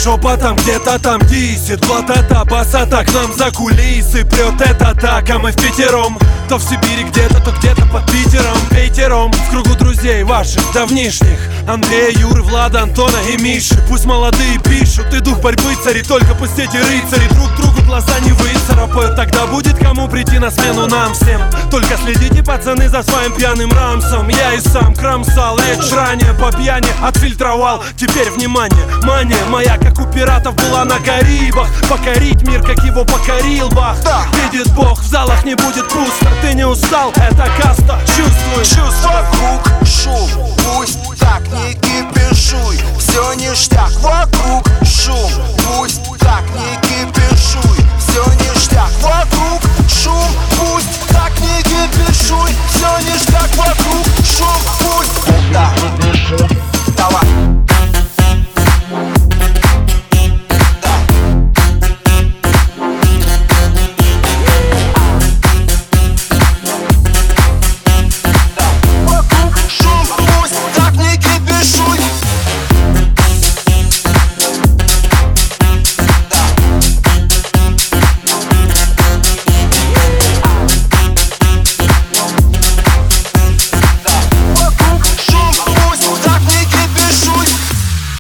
Шепотом где-то там дисит, вот это басата к нам за кулисы прет это так, а мы в пятером. То в Сибири где-то, то где-то под Питером. Пятером в кругу друзей ваших давнишних: Андрея, Юры, Влада, Антона и Миши. Пусть молодые пишут, и дух борьбы царит, только пусть эти рыцари друг другу глаза не выцарапают. Тогда будет кому прийти на смену нам всем. Только следите, пацаны, за своим пьяным рамсом. Я и сам кромсал речь ранее по пьяни, отфильтровал. Теперь внимание, мания моя, как у пиратов, была на Карибах. Покорить мир, как его покорил Бах. Видит Бог, в залах не будет пусто. Ты не устал, это каста, чувствуй. Вокруг шум, пусть так не кипишуй. Все ништяк, вокруг шум, пусть так не кипишуй. Все